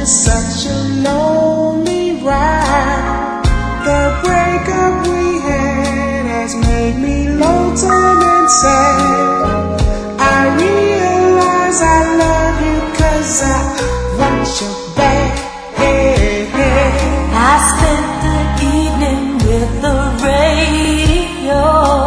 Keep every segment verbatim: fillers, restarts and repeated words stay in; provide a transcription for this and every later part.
such a lonely ride. The breakup we had has made me lonesome and sad. I realize I love you 'cause I want you back. Hey, hey. I spent the evening with the radio.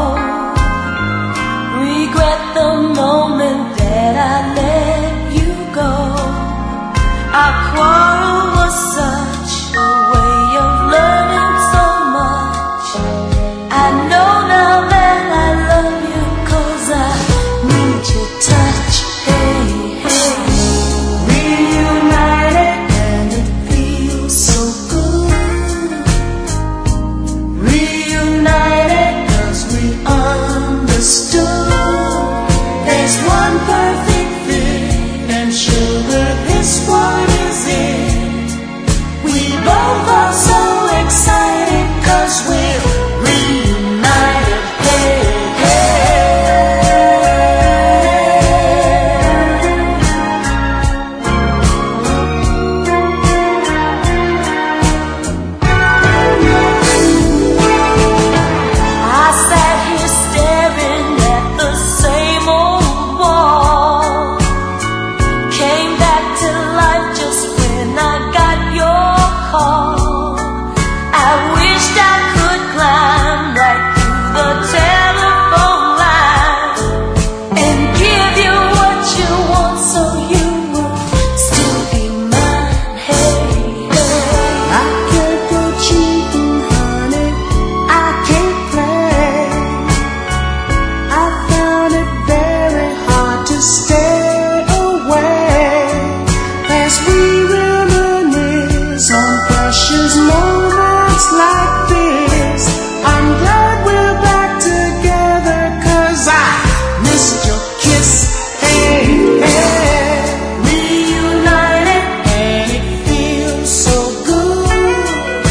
Regret the moment that I let you go. Our quarrel was such a way of learning so much. I know now that I love you 'cause I need your touch. Hey, hey. Reunited and it feels so good. Reunited 'cause we understood. There's one perfect fit and sugar, this one is it. We both are so excited 'cause we're reunited. Hey, I sat here staring at the same old wall. Came back to life just when I got your call. I wished I could climb right through the telephone line and give you what you want so you would still be mine. Hey, hey. I can't go cheating, honey. I can't play. I found it very hard to stay away as we reminisce on precious moments like this. I'm glad we're back together 'cause I missed your kiss. Hey, hey. Reunited And it feels so good.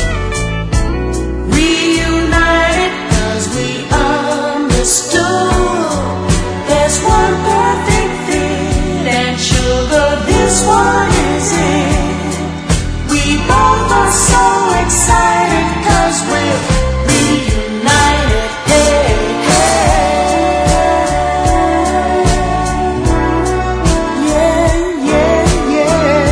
Reunited 'cause we understood. There's one perfect fit and sugar, this one is it. We both are so excited 'cause we're reunited. Hey, hey. Yeah, yeah, yeah.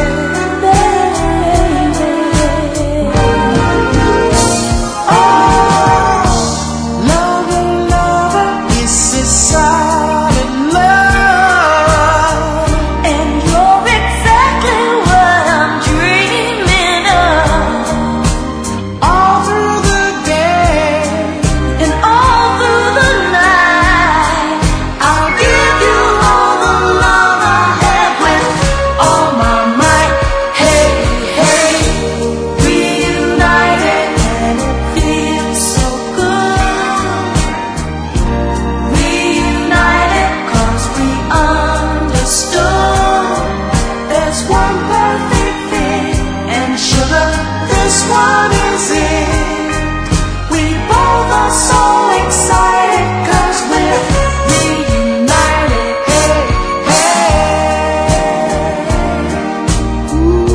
Oh, lover, lover, this is solid love. And you're exactly what I'm dreaming of. All through the day And all through the night, I'll give you all the love I have with all my might. Hey, hey, reunited and it feels so good. Reunited 'cause we understood. there's one perfect fit and sugar, this one is it. We both are so excited 'cause we're reunited. Hey, hey.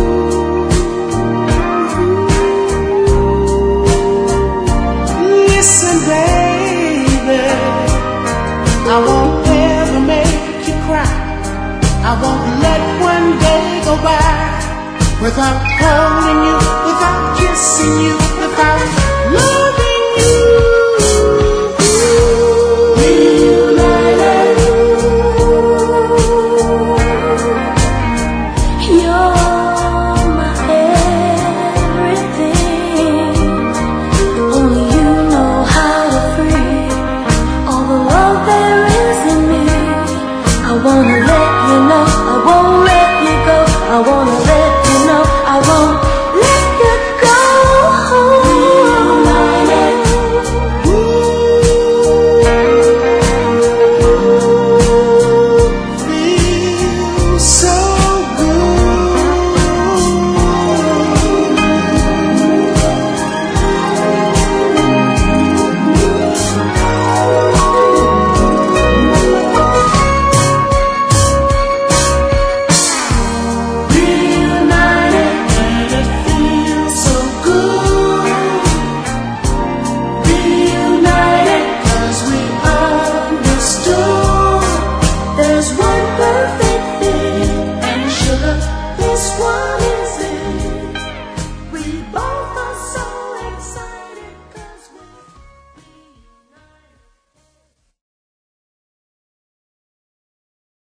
Ooh. Listen, baby, I won't ever make you cry. I won't let one day go by without holding you, without kissing you,